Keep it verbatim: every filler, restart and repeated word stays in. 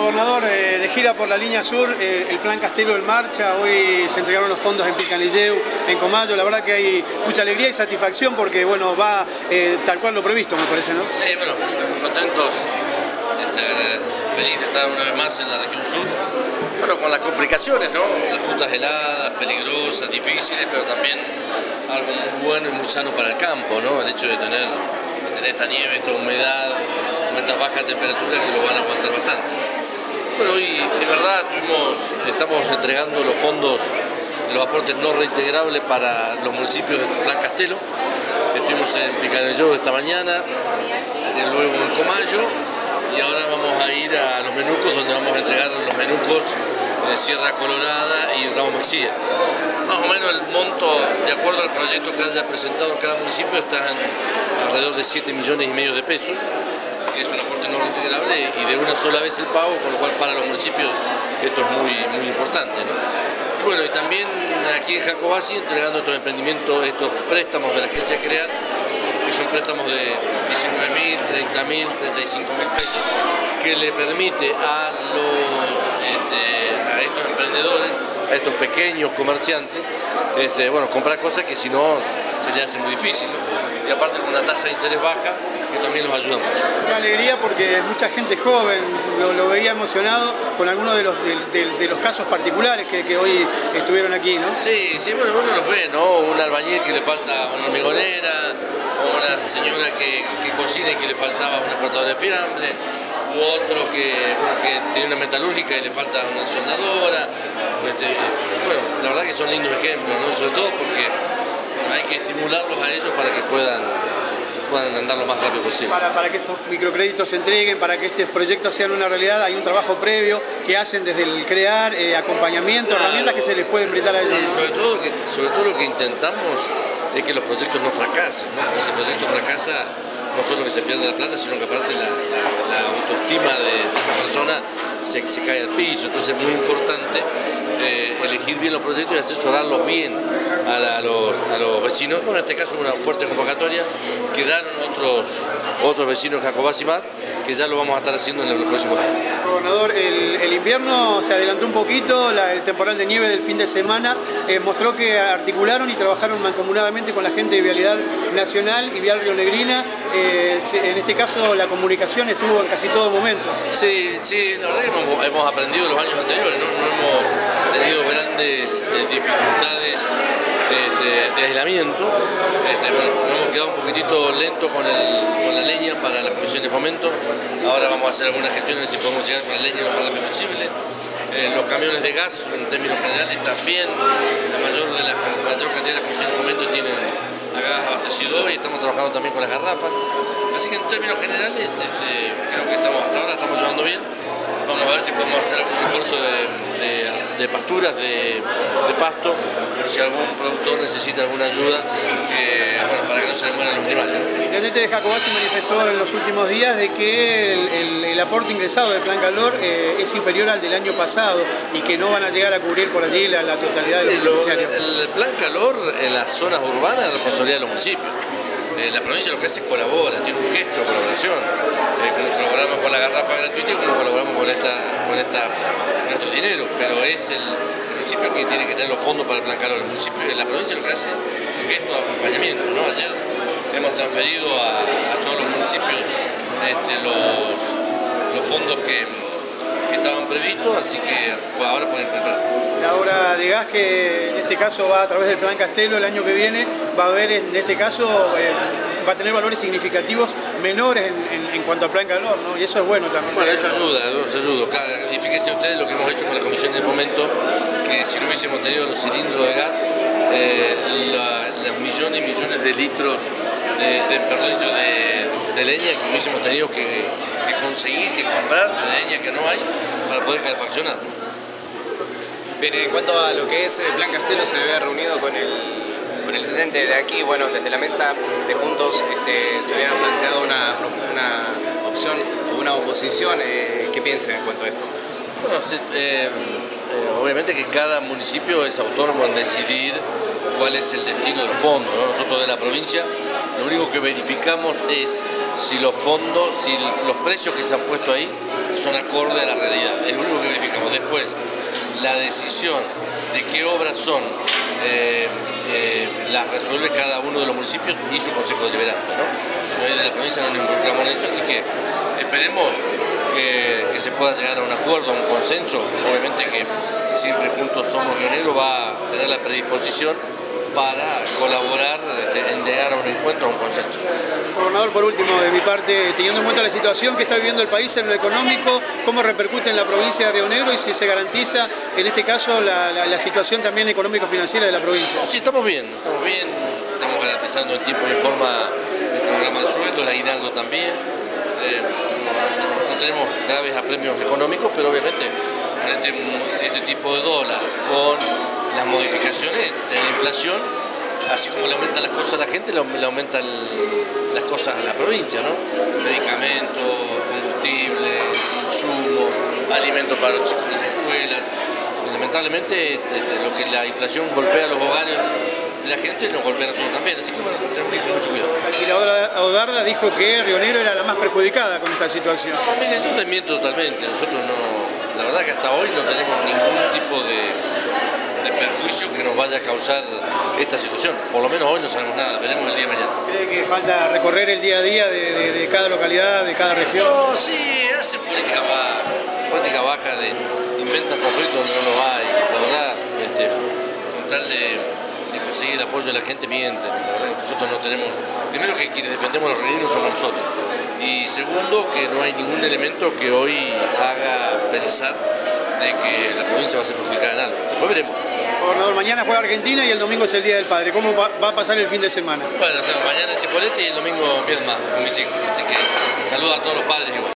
Gobernador, eh, de gira por la línea sur, eh, el Plan Castelo en marcha, hoy se entregaron los fondos en Pilcanilleu, en Comayo, la verdad que hay mucha alegría y satisfacción porque bueno, va eh, tal cual lo previsto, me parece, ¿no? Sí, bueno, muy contentos, este, feliz de estar una vez más en la región sur, bueno, con las complicaciones, ¿no? Las rutas heladas, peligrosas, difíciles, pero también algo muy bueno y muy sano para el campo, ¿no? El hecho de tener, de tener esta nieve, esta humedad, estas bajas temperaturas que lo van a aguantar bastante. Pero hoy, es verdad, estuvimos, estamos entregando los fondos de los aportes no reintegrables para los municipios del Plan Castelo. Estuvimos en Pilcanilleu esta mañana, y luego en Comayo, y ahora vamos a ir a los Menucos, donde vamos a entregar los Menucos de Sierra Colorada y Ramos Mexía. Más o menos el monto, de acuerdo al proyecto que haya presentado cada municipio, está en alrededor de siete millones y medio de pesos, que es un aporte no reintegrable y de una sola vez el pago, con lo cual para los municipios esto es muy, muy importante, ¿no? Y bueno, y también aquí en Jacobasi entregando estos emprendimientos, estos préstamos de la agencia CREAR, que son préstamos de diecinueve mil, treinta mil, treinta y cinco mil pesos, que le permite a, los, este, a estos emprendedores, a estos pequeños comerciantes, este, bueno, comprar cosas que si no se les hace muy difícil, ¿no? Y aparte con una tasa de interés baja, que también nos ayuda mucho. Una alegría porque mucha gente joven lo, lo veía emocionado con algunos de los, de, de, de los casos particulares que, que hoy estuvieron aquí, ¿no? Sí, sí, bueno, uno los ve, ¿no? Un albañil que le falta una hormigonera, o una señora que, que cocina y que le faltaba una cortadora de fiambre, u otro que, bueno, que tiene una metalúrgica y le falta una soldadora. Este, bueno, la verdad que son lindos ejemplos, ¿no? Sobre todo porque hay que estimularlos a ellos para que puedan, puedan andar lo más rápido posible. Para, para que estos microcréditos se entreguen, para que estos proyectos sean una realidad, hay un trabajo previo que hacen desde el crear, eh, acompañamiento, claro, herramientas que se les pueden brindar a ellos. Sí, sobre todo, que, sobre todo lo que intentamos es que los proyectos no fracasen, ¿no? Que si el proyecto fracasa, no solo que se pierde la plata, sino que aparte la, la, la autoestima de, de esa persona se, se cae al piso. Entonces es muy importante eh, elegir bien los proyectos y asesorarlos bien a, la, a, los, a los vecinos. Bueno, en este caso una fuerte convocatoria, quedaron otros, otros vecinos de Jacobasi más, que ya lo vamos a estar haciendo en los próximos días. Gobernador, el, el invierno se adelantó un poquito, la, el temporal de nieve del fin de semana eh, mostró que articularon y trabajaron mancomunadamente con la gente de Vialidad Nacional y Vial Rionegrina. Eh, se, en este caso la comunicación estuvo en casi todo momento. Sí, sí, la verdad que hemos, hemos aprendido los años anteriores, no, no hemos tenido grandes eh, dificultades este, de aislamiento. Este, bueno, nos hemos quedado un poquitito lento con, el, con la leña para la Comisión de Fomento. Ahora vamos a hacer algunas gestiones si podemos llegar con la leña lo más rápido posible. Eh, los camiones de gas, en términos generales, también la mayor, de la, la mayor cantidad de la Comisión de Fomento tienen a gas abastecido y estamos trabajando también con las garrafas. Así que en términos generales este, creo que estamos hasta ahora estamos llevando bien. Vamos a ver si podemos hacer algún recurso de, de, de pasturas, de, de pasto, por si algún productor necesita alguna ayuda, que, bueno, para que no se le mueran los animales. El intendente de Jacobasi manifestó en los últimos días de que el, el, el aporte ingresado del Plan Calor eh, es inferior al del año pasado y que no van a llegar a cubrir por allí la, la totalidad de los beneficiarios. El, el Plan Calor en las zonas urbanas es responsabilidad de los municipios. Eh, la provincia lo que hace es colabora, tiene un gesto de colaboración. Eh, colaboramos con la garrafa gratuita y como colaboramos con esta, con esta, con estos dineros, pero es el municipio que tiene que tener los fondos para el Plan Calor. El municipio, la provincia lo que hace es un gesto de acompañamiento, ¿no? Ayer hemos transferido a, a todos los municipios este, los, los fondos que, que estaban previstos, así que pues, ahora pueden comprar. La obra de gas que en este caso va a través del Plan Castelo el año que viene, va a haber en este caso, eh, va a tener valores significativos menores en, en, en cuanto al Plan Calor, ¿no? Y eso es bueno también. Bueno, eso ayuda, eso ayuda. Cada, y fíjense ustedes lo que hemos hecho con la Comisión de Fomento, que si no hubiésemos tenido los cilindros de gas, eh, la, los millones y millones de litros de, de, perdón, de, de leña que hubiésemos tenido que, que conseguir, que comprar, de leña que no hay, para poder calefaccionar. Bien, en cuanto a lo que es el Plan Castelo, se había reunido con el, con el intendente de aquí, bueno, desde la mesa de Juntos este, se había planteado una, una opción o una oposición. Eh, ¿Qué piensan en cuanto a esto? Bueno, se, eh, eh, obviamente que cada municipio es autónomo en decidir cuál es el destino del fondo, ¿no? Nosotros de la provincia lo único que verificamos es si los fondos, si los precios que se han puesto ahí son acorde a la realidad. Es lo único que verificamos. Después, la decisión de qué obras son, eh, eh, las resuelve cada uno de los municipios y su consejo deliberante, ¿no? Nosotros de la provincia no nos involucramos en eso, así que esperemos que, que se pueda llegar a un acuerdo, a un consenso. Obviamente que siempre juntos somos Río Negro, va a tener la predisposición para colaborar este, en llegar a un encuentro, a un consenso. Gobernador, por último, de mi parte, teniendo en cuenta la situación que está viviendo el país en lo económico, ¿cómo repercute en la provincia de Río Negro y si se garantiza, en este caso, la, la, la situación también económico-financiera de la provincia? Sí, estamos bien, estamos bien, estamos garantizando en tiempo y en forma el programa de sueldo, el aguinaldo también. Eh, no, no tenemos graves apremios económicos, pero obviamente con este, este tipo de dólar, con las modificaciones de la inflación, así como le aumentan las cosas a la gente, le aumentan las cosas a la provincia, ¿no? Medicamentos, combustibles, insumos, alimentos para los chicos en las escuelas. Lamentablemente, este, lo que la inflación golpea a los hogares de la gente nos golpea a nosotros también, así que bueno, tenemos que ir con mucho cuidado. Y la Odarda dijo que Río Negro era la más perjudicada con esta situación. No, mire, eso desmiento totalmente. Nosotros no, la verdad que hasta hoy no tenemos ningún tipo de de perjuicio que nos vaya a causar esta situación. Por lo menos hoy no sabemos nada, veremos el día de mañana. ¿Cree que falta recorrer el día a día de, de, de cada localidad, de cada región? No, sí, hacen política baja, política baja de inventan conflictos donde no los hay. La verdad, este, con tal de, de conseguir el apoyo de la gente mienten. La verdad que nosotros no tenemos, primero que quienes defendemos a los rineros somos nosotros. Y segundo, que no hay ningún elemento que hoy haga pensar de que la provincia va a ser perjudicada en algo. Después veremos. Gobernador, mañana juega Argentina y el domingo es el Día del Padre. ¿Cómo va, va a pasar el fin de semana? Bueno, o sea, mañana es Cipolletti y el domingo Viedma con mis hijos. Así que saludo a todos los padres igual.